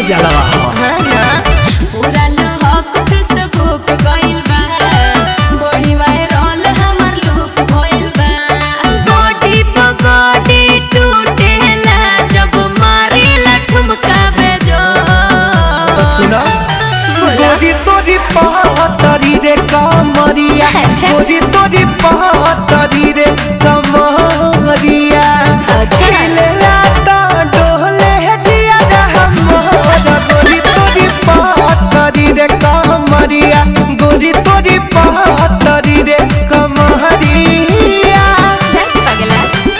के जलवा हो। हाँ ना पूरा लोग फेसबुक गइल बा बॉडी वायरल हमर लुक भइल बा बॉडी पगड़ी टूटेला जब मारेला ठुमका बेजो। तो सुना गोरी तोरी पहतरी रे कमरिया गोरी तोरी पहतरी रे कमरिया खेलेला ता डोले जिया हमर गोरी तोरी पहतरी रे कमरिया गोरी तोरी पहतरी रे कमरिया। पगला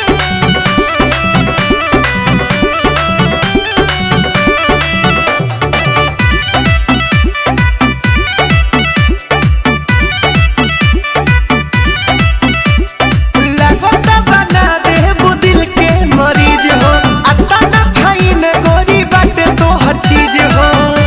चीज हो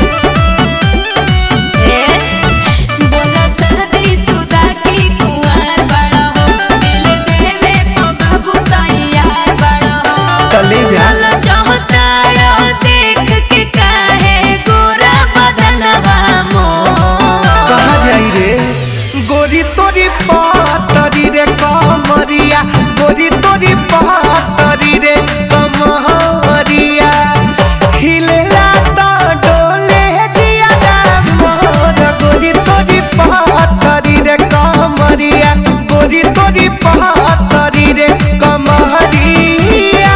बोला शादी शुदा की कुंवार बड़ा हो दिल देवे बाबू तैयार बड़ा हो कलेजा चाहताड़ा देख के काहे गोरा बदनवा मोर। कहाँ जाई रे गोरी तोरी पहतरी रे कमरिया गोरी तोरी पहतरी रे कमरिया हिलेला ता डोले जिया मोर गोरी तोरी पहतरी रे कमरिया गोरी तोरी पहतरी रे कमरिया।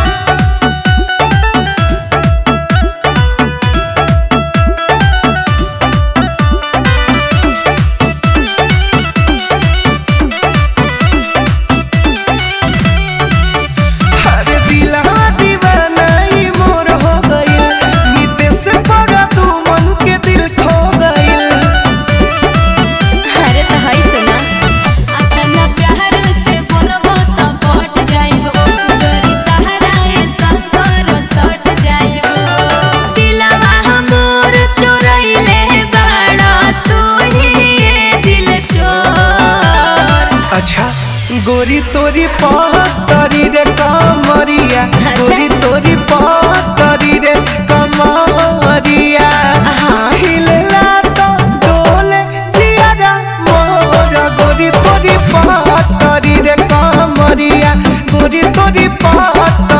अरे दिला दीवाना ही मोर हो गइल नितेश पड़ा तू मन के दिल खो गइल। अरे तो है सुना अपना प्यार से बोलबो तो पट जाइबो जोरी तहराए संकर सट जाइबो दिलवा हमर चोरइले बाड़ा तू ही ये दिल चोर। अच्छा गोरी तोरी पहतरी रे कमरिया गोरी तोरी पहतरी रे कमरिया हिलेला तो डोले जिया मोर गोरी तोरी पहतरी रे कमरिया गोरी तोरी पहतरी